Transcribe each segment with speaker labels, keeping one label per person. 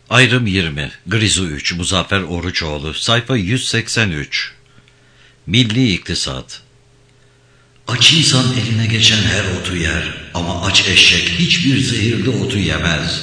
Speaker 1: Ayrım 20, Grizu 3, Muzaffer Oruçoğlu, sayfa 183. Milli İktisat. Aç insan eline geçen her otu yer ama aç eşek hiçbir zehirli otu yemez.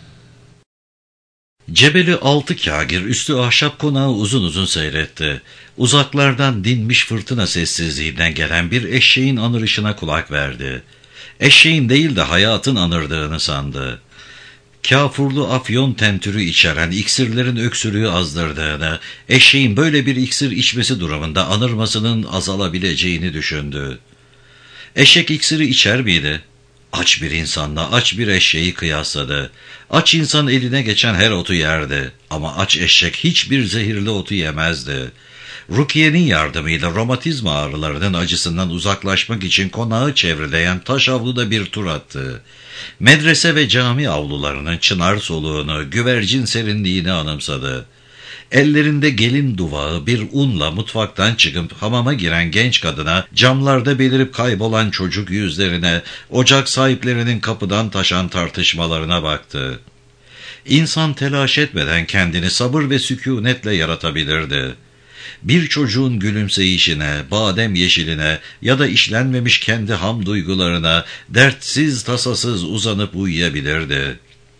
Speaker 1: Cebeli altı kâgir üstü ahşap konağı uzun uzun seyretti. Uzaklardan dinmiş fırtına sessizliğinden gelen bir eşeğin anırışına kulak verdi. Eşeğin değil de hayatın anırdığını sandı. Kafurlu afyon tentürü içeren iksirlerin öksürüğü azdırdığını, eşeğin böyle bir iksir içmesi durumunda anırmasının azalabileceğini düşündü. Eşek iksiri içer miydi? Aç bir insanla aç bir eşeği kıyasladı. Aç insan eline geçen her otu yerdi ama aç eşek hiçbir zehirli otu yemezdi. Rukiye'nin yardımıyla romatizma ağrılarının acısından uzaklaşmak için konağı çevreleyen taş avluda bir tur attı. Medrese ve cami avlularının çınar soluğunu, güvercin serinliğini anımsadı. Ellerinde gelin duvağı bir unla mutfaktan çıkıp hamama giren genç kadına, camlarda belirip kaybolan çocuk yüzlerine, ocak sahiplerinin kapıdan taşan tartışmalarına baktı. İnsan telaş etmeden kendini sabır ve sükûnetle yaratabilirdi. Bir çocuğun gülümseyişine, badem yeşiline ya da işlenmemiş kendi ham duygularına dertsiz tasasız uzanıp uyuyabilirdi.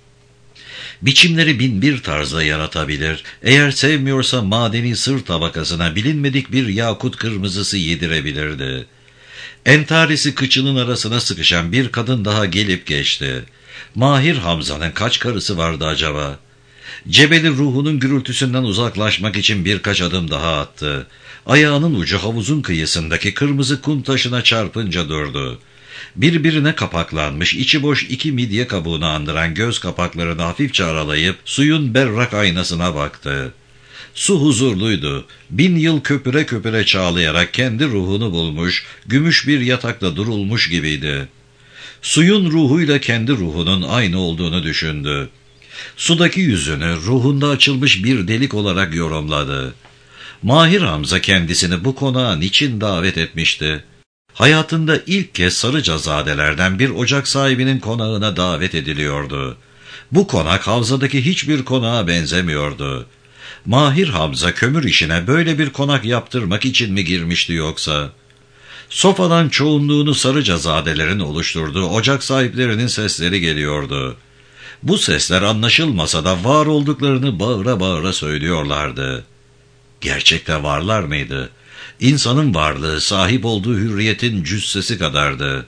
Speaker 1: Biçimleri bin bir tarzda yaratabilir, eğer sevmiyorsa madeni sır tabakasına bilinmedik bir yakut kırmızısı yedirebilirdi. Entarisi kıçının arasına sıkışan bir kadın daha gelip geçti. Mahir Hamza'nın kaç karısı vardı acaba? Cebeli ruhunun gürültüsünden uzaklaşmak için birkaç adım daha attı. Ayağının ucu havuzun kıyısındaki kırmızı kum taşına çarpınca durdu. Birbirine kapaklanmış, içi boş iki midye kabuğunu andıran göz kapaklarını hafifçe aralayıp suyun berrak aynasına baktı. Su huzurluydu. 1000 yıl köpüre köpüre çağlayarak kendi ruhunu bulmuş, gümüş bir yatakta durulmuş gibiydi. Suyun ruhuyla kendi ruhunun aynı olduğunu düşündü. Sudaki yüzünü ruhunda açılmış bir delik olarak yorumladı. Mahir Hamza kendisini bu konağa niçin davet etmişti? Hayatında ilk kez Sarıcazadelerden bir ocak sahibinin konağına davet ediliyordu. Bu konak havzadaki hiçbir konağa benzemiyordu. Mahir Hamza kömür işine böyle bir konak yaptırmak için mi girmişti yoksa? Sofadan çoğunluğunu Sarıcazadelerin oluşturduğu ocak sahiplerinin sesleri geliyordu. Bu sesler anlaşılmasa da var olduklarını bağıra bağıra söylüyorlardı. Gerçekte varlar mıydı? İnsanın varlığı sahip olduğu hürriyetin cüssesi kadardı.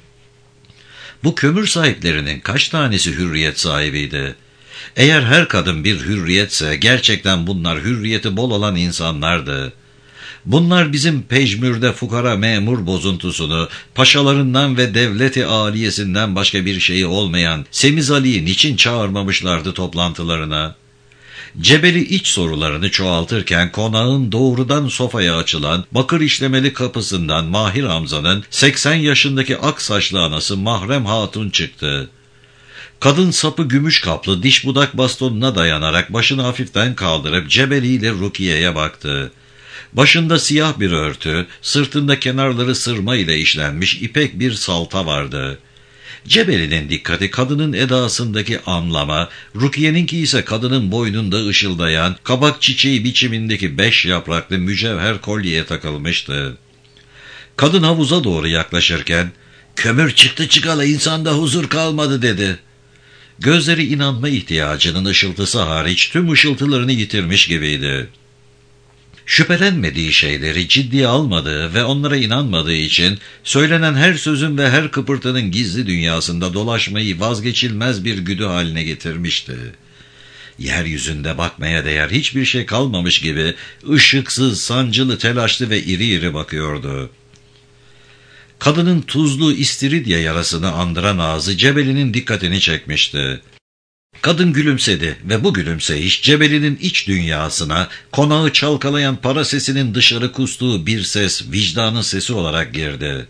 Speaker 1: Bu kömür sahiplerinin kaç tanesi hürriyet sahibiydi? Eğer her kadın bir hürriyetse gerçekten bunlar hürriyeti bol olan insanlardı. Bunlar bizim pejmürde fukara memur bozuntusunu, paşalarından ve devleti aliyesinden başka bir şeyi olmayan Semiz Ali'yi niçin çağırmamışlardı toplantılarına? Cebeli iç sorularını çoğaltırken konağın doğrudan sofaya açılan bakır işlemeli kapısından Mahir Hamza'nın 80 yaşındaki ak saçlı anası Mahrem Hatun çıktı. Kadın sapı gümüş kaplı diş budak bastonuna dayanarak başını hafiften kaldırıp Cebeli ile Rukiye'ye baktı. Başında siyah bir örtü, sırtında kenarları sırma ile işlenmiş ipek bir salta vardı. Cebeli'nin dikkati kadının edasındaki anlama, Rukiye'ninki ise kadının boynunda ışıldayan, kabak çiçeği biçimindeki 5 yapraklı mücevher kolyeye takılmıştı. Kadın havuza doğru yaklaşırken, "Kömür çıktı çıkalı insanda huzur kalmadı," dedi. Gözleri inanma ihtiyacının ışıltısı hariç tüm ışıltılarını yitirmiş gibiydi. Şüphelenmediği şeyleri ciddiye almadığı ve onlara inanmadığı için söylenen her sözün ve her kıpırtının gizli dünyasında dolaşmayı vazgeçilmez bir güdü haline getirmişti. Yeryüzünde bakmaya değer hiçbir şey kalmamış gibi ışıksız, sancılı, telaşlı ve iri iri bakıyordu. Kadının tuzlu istiridye yarasını andıran ağzı Cebeli'nin dikkatini çekmişti. Kadın gülümsedi ve bu gülümseyiş Cebeli'nin iç dünyasına, konağı çalkalayan para sesinin dışarı kustuğu bir ses, vicdanın sesi olarak girdi.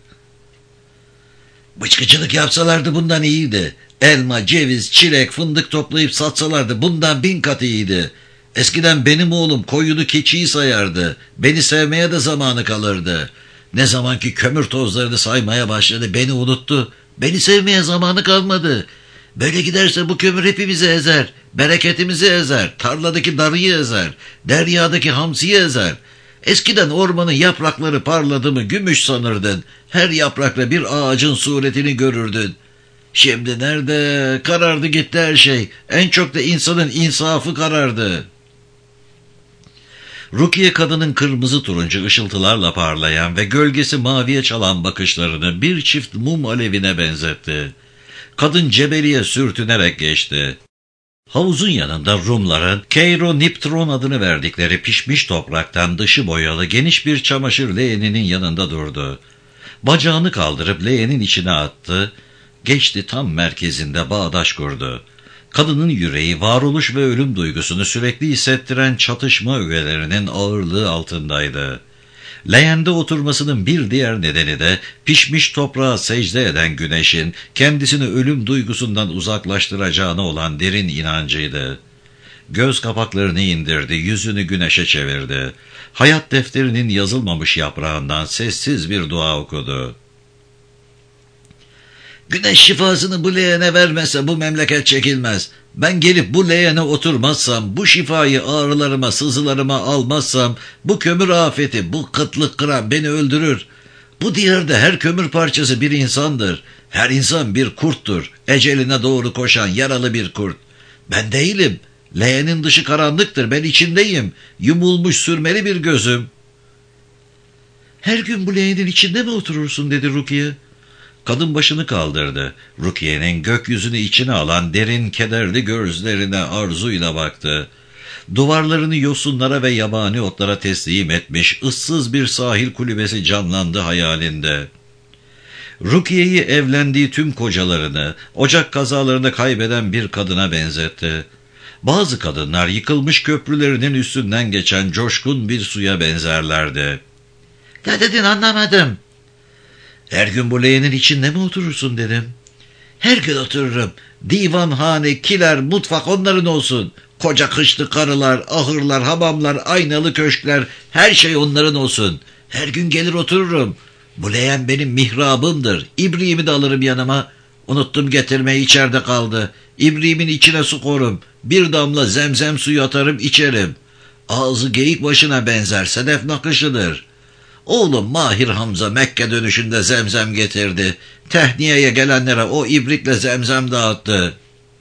Speaker 1: "Bıçkıcılık yapsalardı bundan iyiydi. Elma, ceviz, çilek, fındık toplayıp satsalardı bundan 1000 kat iyiydi. Eskiden benim oğlum koyunu keçiyi sayardı. Beni sevmeye de zamanı kalırdı. Ne zamanki kömür tozlarını saymaya başladı beni unuttu. Beni sevmeye zamanı kalmadı. Böyle giderse bu kömür hepimizi ezer, bereketimizi ezer, tarladaki darıyı ezer, deryadaki hamsiyi ezer. Eskiden ormanın yaprakları parladı mı gümüş sanırdın. Her yaprakla bir ağacın suretini görürdün. Şimdi nerede? Karardı gitti her şey. En çok da insanın insafı karardı. Rukiye kadının kırmızı turuncu ışıltılarla parlayan ve gölgesi maviye çalan bakışlarını bir çift mum alevine benzetti. Kadın Cebeli'ye sürtünerek geçti. Havuzun yanında Rumların Keironiptron adını verdikleri pişmiş topraktan dışı boyalı geniş bir çamaşır leğeninin yanında durdu. Bacağını kaldırıp leğenin içine attı, geçti tam merkezinde bağdaş kurdu. Kadının yüreği varoluş ve ölüm duygusunu sürekli hissettiren çatışma ögelerinin ağırlığı altındaydı. Leğende oturmasının bir diğer nedeni de pişmiş toprağa secde eden güneşin kendisini ölüm duygusundan uzaklaştıracağına olan derin inancıydı. Göz kapaklarını indirdi, yüzünü güneşe çevirdi. Hayat defterinin yazılmamış yaprağından sessiz bir dua okudu. Güneş şifasını bu leğene vermese bu memleket çekilmez. Ben gelip bu leğene oturmazsam, bu şifayı ağrılarıma, sızılarıma almazsam, bu kömür afeti, bu kıtlık kıran beni öldürür. Bu diyarda her kömür parçası bir insandır. Her insan bir kurttur. Eceline doğru koşan yaralı bir kurt. Ben değilim. Leğenin dışı karanlıktır. Ben içindeyim. Yumulmuş sürmeli bir gözüm. Her gün bu leğenin içinde mi oturursun dedi Rukiye. Kadın başını kaldırdı. Rukiye'nin gökyüzünü içine alan derin kederli gözlerine arzuyla baktı. Duvarlarını yosunlara ve yabani otlara teslim etmiş ıssız bir sahil kulübesi canlandı hayalinde. Rukiye'yi evlendiği tüm kocalarını, ocak kazalarında kaybeden bir kadına benzetti. Bazı kadınlar yıkılmış köprülerinin üstünden geçen coşkun bir suya benzerlerdi. Ne dedin anlamadım. Her gün bu leğenin içinde mi oturursun dedim. Her gün otururum. Divanhane, kiler, mutfak onların olsun. Koca kışlı karılar, ahırlar, hamamlar, aynalı köşkler, her şey onların olsun. Her gün gelir otururum. Bu leğen benim mihrabımdır. İbriğimi de alırım yanıma. Unuttum getirmeyi, içeride kaldı. İbriğimin içine su korum. Bir damla zemzem suyu atarım içerim. Ağzı geyik başına benzer, sedef nakışıdır. Oğlum Mahir Hamza Mekke dönüşünde zemzem getirdi. Tehniyeye gelenlere o ibrikle zemzem dağıttı.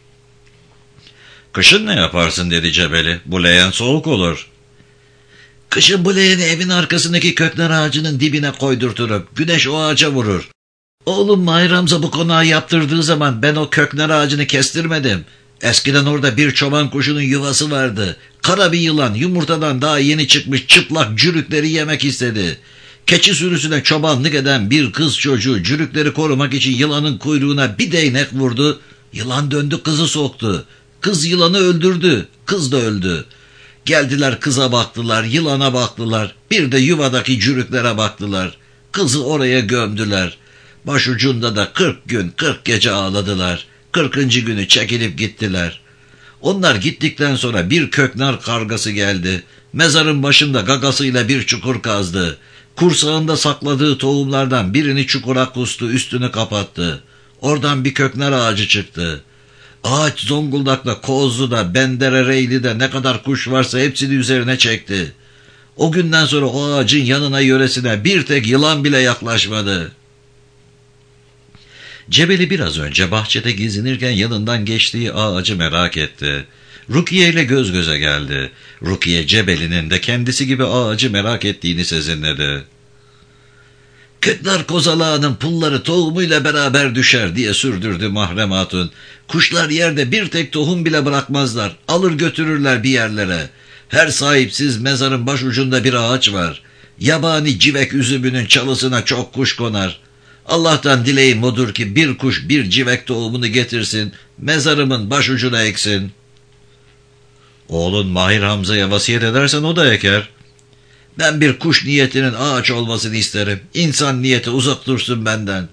Speaker 1: Kışın ne yaparsın dedi Cebeli. Bu leğen soğuk olur. Kışın bu leğeni evin arkasındaki köknar ağacının dibine koydurturum. Güneş o ağaca vurur. Oğlum Mahir Hamza bu konağı yaptırdığı zaman ben o köknar ağacını kestirmedim. Eskiden orada bir çoban kuşunun yuvası vardı. Kara bir yılan yumurtadan daha yeni çıkmış çıplak cürükleri yemek istedi. Keçi sürüsüne çobanlık eden bir kız çocuğu cürükleri korumak için yılanın kuyruğuna bir değnek vurdu. Yılan döndü kızı soktu. Kız yılanı öldürdü. Kız da öldü. Geldiler kıza baktılar, yılana baktılar. Bir de yuvadaki cürüklere baktılar. Kızı oraya gömdüler. Başucunda da 40 gün 40 gece ağladılar. 40. günü çekilip gittiler. Onlar gittikten sonra bir köknar kargası geldi. Mezarın başında gagasıyla bir çukur kazdı. Kursağında sakladığı tohumlardan birini çukura kustu, üstünü kapattı. Oradan bir köknar ağacı çıktı. Ağaç Zonguldak'ta, Kozlu'da, Bendere'de ne kadar kuş varsa hepsini üzerine çekti. O günden sonra o ağacın yanına yöresine bir tek yılan bile yaklaşmadı. Cebeli biraz önce bahçede gezinirken yanından geçtiği ağacı merak etti. Rukiye ile göz göze geldi. Rukiye Cebeli'nin de kendisi gibi ağacı merak ettiğini sezinledi. Köknar kozalağının pulları tohumuyla beraber düşer diye sürdürdü Mahrem Hatun. Kuşlar yerde bir tek tohum bile bırakmazlar. Alır götürürler bir yerlere. Her sahipsiz mezarın başucunda bir ağaç var. Yabani civek üzümünün çalısına çok kuş konar. Allah'tan dileğim odur ki bir kuş bir civek tohumunu getirsin, mezarımın başucuna eksin. Oğlun Mahir Hamza'ya vasiyet edersen o da eker. Ben bir kuş niyetinin ağaç olmasını isterim. İnsan niyeti uzak dursun benden.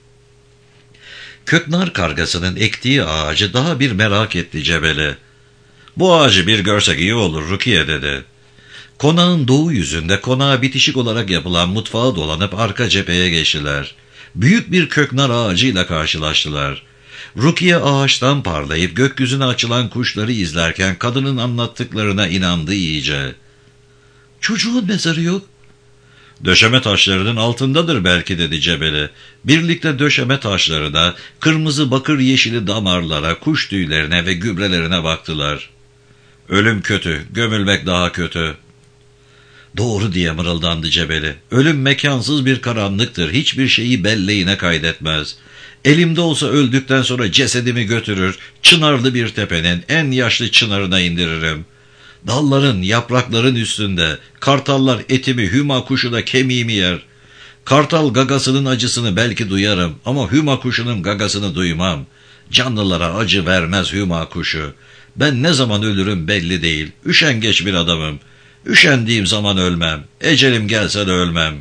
Speaker 1: Köknar kargasının ektiği ağacı daha bir merak etti Cebeli. Bu ağacı bir görsek iyi olur Rukiye dedi. Konağın doğu yüzünde konağa bitişik olarak yapılan mutfağa dolanıp arka cepheye geçtiler. Büyük bir köknar ağacıyla karşılaştılar. Rukiye ağaçtan parlayıp gökyüzüne açılan kuşları izlerken kadının anlattıklarına inandı iyice. Çocuğun mezarı yok. Döşeme taşlarının altındadır belki dedi Cebeli. Birlikte döşeme taşlarına, kırmızı bakır yeşili damarlara, kuş tüylerine ve gübrelerine baktılar. Ölüm kötü, gömülmek daha kötü. Doğru diye mırıldandı Cebeli. Ölüm mekansız bir karanlıktır, hiçbir şeyi belleğine kaydetmez. Elimde olsa öldükten sonra cesedimi götürür, çınarlı bir tepenin en yaşlı çınarına indiririm. Dalların, yaprakların üstünde, kartallar etimi, hüma kuşu da kemiğimi yer. Kartal gagasının acısını belki duyarım ama hüma kuşunun gagasını duymam. Canlılara acı vermez hüma kuşu. Ben ne zaman ölürüm belli değil, üşengeç bir adamım. Üşendiğim zaman ölmem, ecelim gelse de ölmem.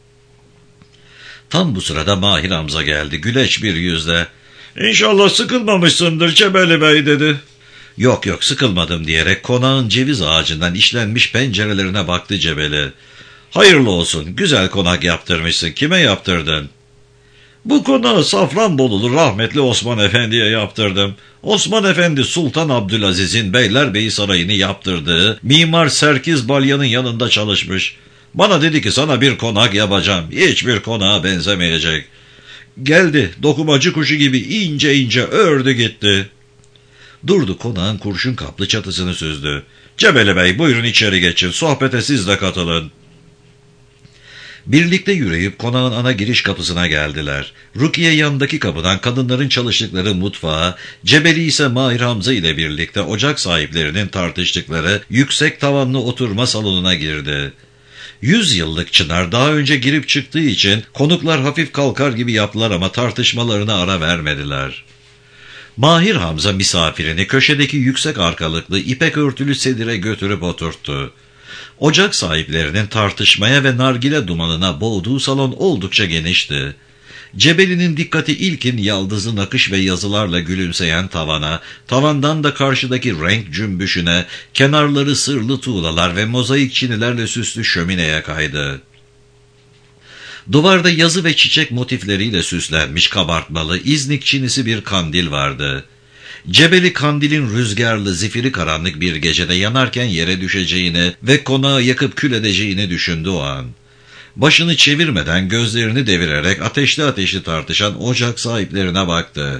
Speaker 1: Tam bu sırada Mahir Hamza geldi, güleç bir yüzle. İnşallah sıkılmamışsındır Cebeli Bey dedi. Yok yok sıkılmadım diyerek konağın ceviz ağacından işlenmiş pencerelerine baktı Cebeli. Hayırlı olsun, güzel konak yaptırmışsın, kime yaptırdın? Bu konağı Safranbolulu rahmetli Osman Efendi'ye yaptırdım. Osman Efendi Sultan Abdülaziz'in Beylerbeyi Sarayı'nı yaptırdığı Mimar Serkiz Balyan'ın yanında çalışmış. Bana dedi ki sana bir konak yapacağım, hiçbir konağa benzemeyecek. Geldi, dokumacı kuşu gibi ince ince ördü gitti. Durdu, konağın kurşun kaplı çatısını süzdü. Cebeli Bey buyurun içeri geçin, sohbete siz de katılın. Birlikte yürüyüp konağın ana giriş kapısına geldiler. Rukiye yanındaki kapıdan kadınların çalıştıkları mutfağa, Cebeli ise Mahir Hamza ile birlikte ocak sahiplerinin tartıştıkları yüksek tavanlı oturma salonuna girdi. 100 yıllık çınar daha önce girip çıktığı için konuklar hafif kalkar gibi yaptılar ama tartışmalarına ara vermediler. Mahir Hamza misafirini köşedeki yüksek arkalıklı ipek örtülü sedire götürüp oturttu. Ocak sahiplerinin tartışmaya ve nargile dumanına boğduğu salon oldukça genişti. Cebeli'nin dikkati ilkin yaldızlı nakış ve yazılarla gülümseyen tavana, tavandan da karşıdaki renk cümbüşüne, kenarları sırlı tuğlalar ve mozaik çinilerle süslü şömineye kaydı. Duvarda yazı ve çiçek motifleriyle süslenmiş kabartmalı, İznik çinisi bir kandil vardı. Cebeli kandilin rüzgarlı, zifiri karanlık bir gecede yanarken yere düşeceğini ve konağı yakıp kül edeceğini düşündü o an. Başını çevirmeden gözlerini devirerek ateşli ateşli tartışan ocak sahiplerine baktı.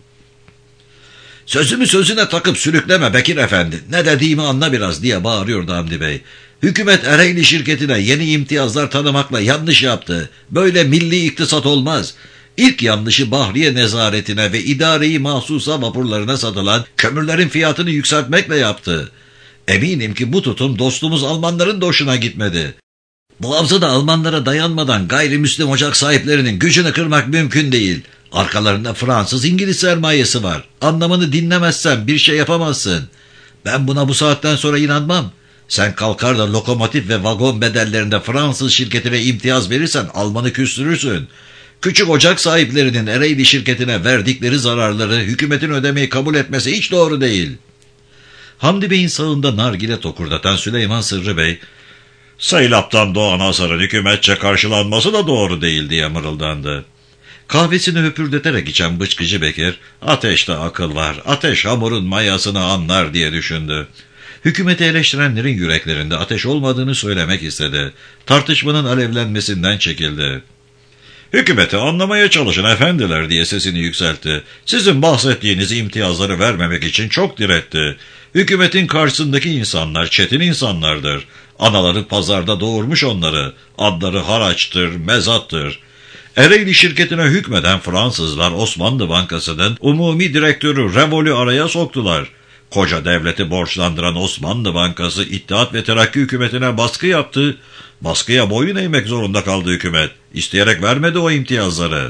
Speaker 1: Sözümü sözüne takıp sürükleme Bekir Efendi, ne dediğimi anla biraz diye bağırıyordu Hamdi Bey. Hükümet Ereğli şirketine yeni imtiyazlar tanımakla yanlış yaptı. Böyle milli iktisat olmaz. İlk yanlışı Bahriye Nezaretine ve idareyi mahsusa vapurlarına satılan kömürlerin fiyatını yükseltmekle yaptı. Eminim ki bu tutum dostumuz Almanların da hoşuna gitmedi. Boğaz'da Almanlara dayanmadan gayrimüslim ocak sahiplerinin gücünü kırmak mümkün değil. Arkalarında Fransız, İngiliz sermayesi var. Anlamını dinlemezsen bir şey yapamazsın. Ben buna bu saatten sonra inanmam. Sen kalkar da lokomotif ve vagon bedellerinde Fransız şirketine imtiyaz verirsen Almanı küstürürsün. Küçük ocak sahiplerinin Ereğli şirketine verdikleri zararları hükümetin ödemeyi kabul etmesi hiç doğru değil. Hamdi Bey'in sağında nargile tokurdatan Süleyman Sırrı Bey, Seylap'tan doğan hasarın hükümetçe karşılanması da doğru değil diye mırıldandı. Kahvesini höpürdeterek içen bıçkıcı Bekir, ateşte akıl var, ateş hamurun mayasını anlar diye düşündü. Hükümeti eleştirenlerin yüreklerinde ateş olmadığını söylemek istedi. Tartışmanın alevlenmesinden çekildi. Hükümeti anlamaya çalışın efendiler diye sesini yükseltti. Sizin bahsettiğiniz imtiyazları vermemek için çok diretti. Hükümetin karşısındaki insanlar çetin insanlardır. Anaları pazarda doğurmuş onları. Adları haraçtır, mezattır. Ereğli şirketine hükmeden Fransızlar Osmanlı Bankası'nın umumi direktörü Revol'ü araya soktular. Koca devleti borçlandıran Osmanlı Bankası İttihat ve Terakki hükümetine baskı yaptı. Baskıya boyun eğmek zorunda kaldı hükümet. İsteyerek vermedi o imtiyazları.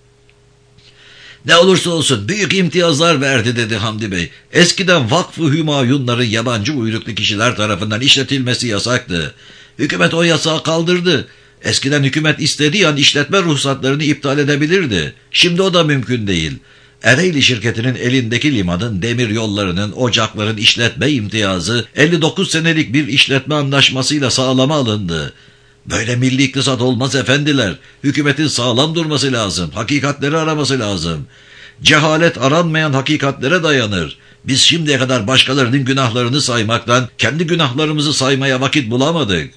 Speaker 1: Ne olursa olsun büyük imtiyazlar verdi dedi Hamdi Bey. Eskiden Vakfı Hümayunların yabancı uyruklu kişiler tarafından işletilmesi yasaktı. Hükümet o yasağı kaldırdı. Eskiden hükümet istediği an işletme ruhsatlarını iptal edebilirdi. Şimdi o da mümkün değil. Ereğli şirketinin elindeki limanın, demir yollarının, ocakların işletme imtiyazı 59 senelik bir işletme anlaşmasıyla sağlama alındı. Böyle milli iktisat olmaz efendiler. Hükümetin sağlam durması lazım. Hakikatleri araması lazım. Cehalet aranmayan hakikatlere dayanır. Biz şimdiye kadar başkalarının günahlarını saymaktan kendi günahlarımızı saymaya vakit bulamadık.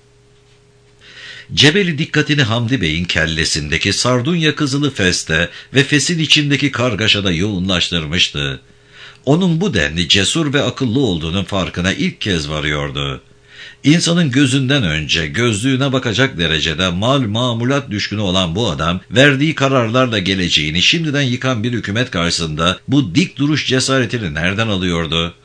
Speaker 1: Cebeli dikkatini Hamdi Bey'in kellesindeki sardunya kızılı feste ve fesin içindeki kargaşada yoğunlaştırmıştı. Onun bu denli cesur ve akıllı olduğunun farkına ilk kez varıyordu. İnsanın gözünden önce gözlüğüne bakacak derecede mamulat düşkünü olan bu adam, verdiği kararlarla geleceğini şimdiden yıkan bir hükümet karşısında bu dik duruş cesaretini nereden alıyordu?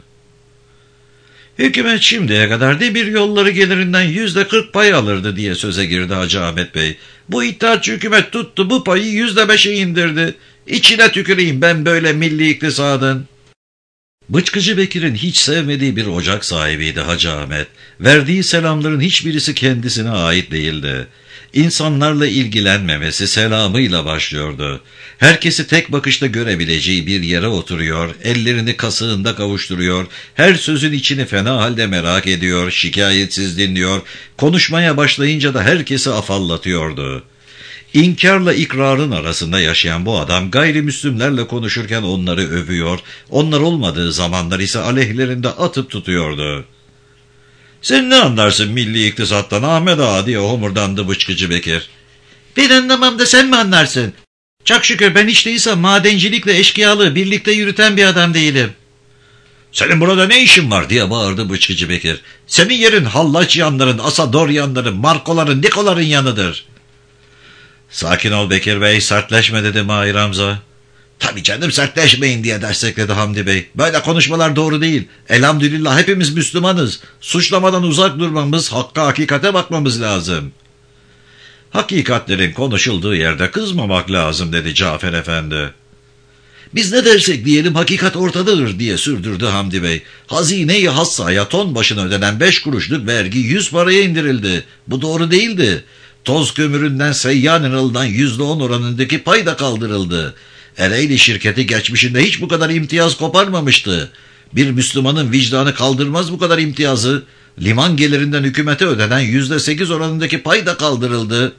Speaker 1: Hükümet şimdiye kadar demir yolları gelirinden %40 pay alırdı diye söze girdi Hacı Ahmet Bey. Bu iddiatçı hükümet tuttu, bu payı %5'e indirdi. İçine tüküreyim ben böyle milli iktisadın. Bıçkıcı Bekir'in hiç sevmediği bir ocak sahibiydi Hacı Ahmet. Verdiği selamların hiçbirisi kendisine ait değildi. İnsanlarla ilgilenmemesi selamıyla başlıyordu. Herkesi tek bakışta görebileceği bir yere oturuyor, ellerini kasığında kavuşturuyor, her sözün içini fena halde merak ediyor, şikayetsiz dinliyor, konuşmaya başlayınca da herkesi afallatıyordu. İnkarla ikrarın arasında yaşayan bu adam gayrimüslimlerle konuşurken onları övüyor, onlar olmadığı zamanlar ise aleyhlerinde atıp tutuyordu. "Sen ne anlarsın milli iktisattan Ahmet Ağa?" diye homurdandı Bıçkıcı Bekir. "Ben anlamam da sen mi anlarsın? Çok şükür ben hiç değilse madencilikle eşkıyalığı birlikte yürüten bir adam değilim." "Senin burada ne işin var?" diye bağırdı Bıçkıcı Bekir. "Senin yerin hallaç yanların, asador yanların, markoların, nikoların yanıdır." "Sakin ol Bekir Bey, sertleşme," dedi Mahir Hamza. "Tabii canım, sertleşmeyin," diye destekledi Hamdi Bey. "Böyle konuşmalar doğru değil. Elhamdülillah hepimiz Müslümanız. Suçlamadan uzak durmamız, hakka hakikate bakmamız lazım." "Hakikatlerin konuşulduğu yerde kızmamak lazım," dedi Cafer Efendi. "Biz ne dersek diyelim hakikat ortadadır," diye sürdürdü Hamdi Bey. "Hazine-i hassaya ton başına ödenen 5 kuruşluk vergi 100 paraya indirildi. Bu doğru değildi. Toz kömüründen seyyanen alınan %10 oranındaki pay da kaldırıldı. Ereğli şirketi geçmişinde hiç bu kadar imtiyaz koparmamıştı. Bir Müslümanın vicdanı kaldırmaz bu kadar imtiyazı. Liman gelirinden hükümete ödenen %8 oranındaki pay da kaldırıldı."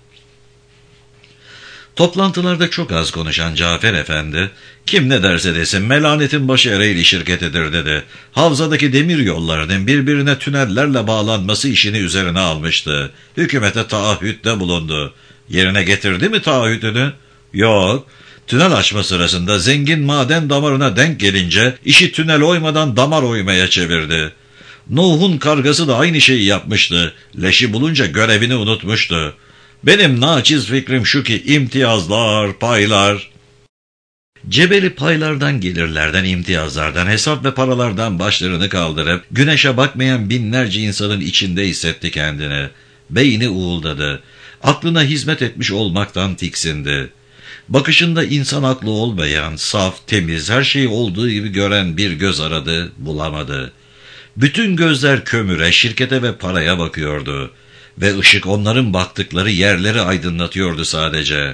Speaker 1: Toplantılarda çok az konuşan Cafer Efendi, "Kim ne derse desin melanetin başı Ereğli şirketidir," dedi. Havzadaki demir yollarının birbirine tünellerle bağlanması işini üzerine almıştı. Hükümete taahhütte bulundu. Yerine getirdi mi taahhütünü? Yok. Tünel açma sırasında zengin maden damarına denk gelince işi tünel oymadan damar oymaya çevirdi. Nuh'un kargası da aynı şeyi yapmıştı. Leşi bulunca görevini unutmuştu. Benim naçiz fikrim şu ki imtiyazlar, paylar... Cebeli paylardan, gelirlerden, imtiyazlardan, hesap ve paralardan başlarını kaldırıp güneşe bakmayan binlerce insanın içinde hissetti kendini. Beyni uğuldadı. Aklına hizmet etmiş olmaktan tiksindi. Bakışında insan aklı olmayan, saf, temiz, her şeyi olduğu gibi gören bir göz aradı, bulamadı. Bütün gözler kömüre, şirkete ve paraya bakıyordu. Ve ışık onların baktıkları yerleri aydınlatıyordu sadece.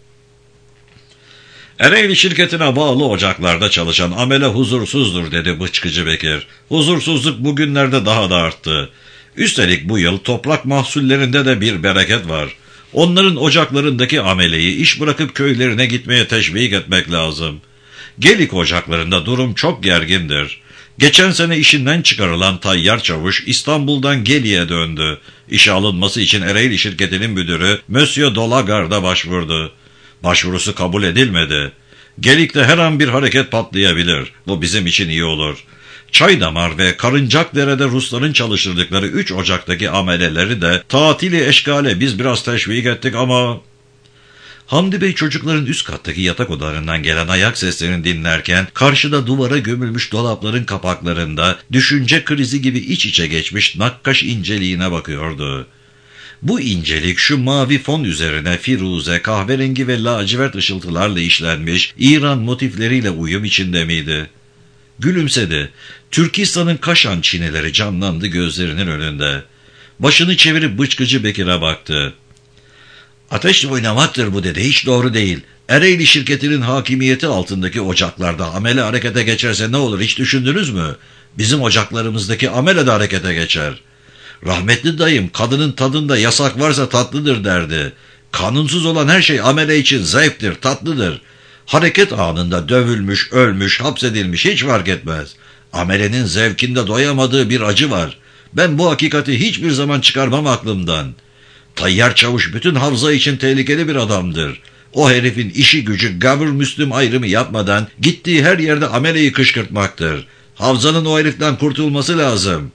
Speaker 1: "Ereğli şirketine bağlı ocaklarda çalışan amele huzursuzdur," dedi Bıçkıcı Bekir. "Huzursuzluk bugünlerde daha da arttı. Üstelik bu yıl toprak mahsullerinde de bir bereket var. Onların ocaklarındaki ameleyi iş bırakıp köylerine gitmeye teşvik etmek lazım. Gelik ocaklarında durum çok gergindir. Geçen sene işinden çıkarılan tayyar çavuş İstanbul'dan Gelik'e döndü. İşe alınması için Ereğli şirketinin müdürü Monsieur Dolagard'a başvurdu. Başvurusu kabul edilmedi. Gelik'te her an bir hareket patlayabilir. Bu bizim için iyi olur. Çaydamar ve Karıncakdere'de Rusların çalıştırdıkları 3 Ocak'taki ameleleri de tatili eşkale biz biraz teşvik ettik ama... Hamdi Bey çocukların üst kattaki yatak odalarından gelen ayak seslerini dinlerken karşıda duvara gömülmüş dolapların kapaklarında düşünce krizi gibi iç içe geçmiş nakkaş inceliğine bakıyordu. Bu incelik şu mavi fon üzerine firuze, kahverengi ve lacivert ışıltılarla işlenmiş İran motifleriyle uyum içinde miydi? Gülümsedi. Türkistan'ın Kaşan çineleri canlandı gözlerinin önünde. Başını çevirip Bıçkıcı Bekir'e baktı. "Ateşle oynamaktır bu," dedi. "Hiç doğru değil. Ereğli şirketinin hakimiyeti altındaki ocaklarda amele harekete geçerse ne olur hiç düşündünüz mü? Bizim ocaklarımızdaki amele de harekete geçer. Rahmetli dayım kadının tadında yasak varsa tatlıdır derdi. Kanunsuz olan her şey amele için zevktir, tatlıdır. Hareket anında dövülmüş, ölmüş, hapsedilmiş hiç fark etmez. Amelenin zevkinde doyamadığı bir acı var. Ben bu hakikati hiçbir zaman çıkarmam aklımdan. Tayyar Çavuş bütün Havza için tehlikeli bir adamdır. O herifin işi gücü gavur Müslüm ayrımı yapmadan gittiği her yerde ameleyi kışkırtmaktır. Havza'nın o heriften kurtulması lazım.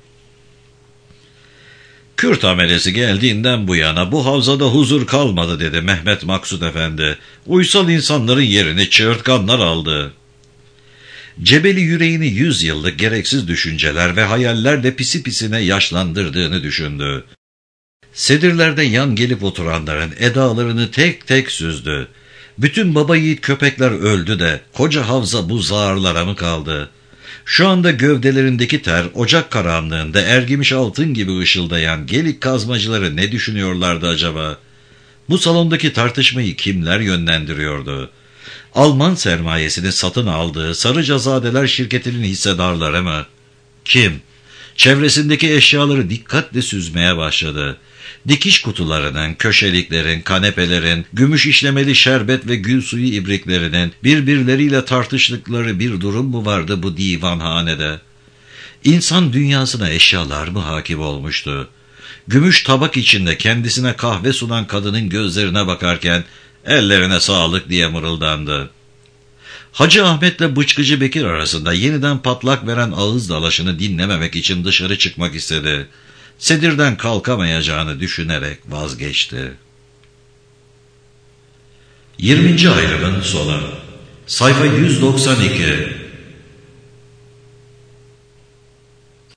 Speaker 1: Kürt amelesi geldiğinden bu yana bu havzada huzur kalmadı dedi Mehmet Maksud Efendi. Uysal insanların yerini çığırtkanlar aldı. Cebeli yüreğini 100 yıllık gereksiz düşünceler ve hayallerle pisi pisine yaşlandırdığını düşündü. Sedirlerde yan gelip oturanların edalarını tek tek süzdü. Bütün baba yiğit köpekler öldü de koca havza bu zağırlara mı kaldı? Şu anda gövdelerindeki ter ocak karanlığında ergimiş altın gibi ışıldayan gelik kazmacıları ne düşünüyorlardı acaba? Bu salondaki tartışmayı kimler yönlendiriyordu? Alman sermayesini satın aldığı Sarıcazadeler şirketinin hissedarları mı? Kim? Çevresindeki eşyaları dikkatle süzmeye başladı. Dikiş kutularının, köşeliklerin, kanepelerin, gümüş işlemeli şerbet ve gül suyu ibriklerinin birbirleriyle tartıştıkları bir durum mu vardı bu divanhanede? İnsan dünyasına eşyalar mı hakim olmuştu? Gümüş tabak içinde kendisine kahve sunan kadının gözlerine bakarken ellerine sağlık diye mırıldandı. Hacı Ahmet'le Bıçkıcı Bekir arasında yeniden patlak veren ağız dalaşını dinlememek için dışarı çıkmak istedi. Sedirden kalkamayacağını düşünerek vazgeçti. 20. ayrımın sonu. Sayfa 192.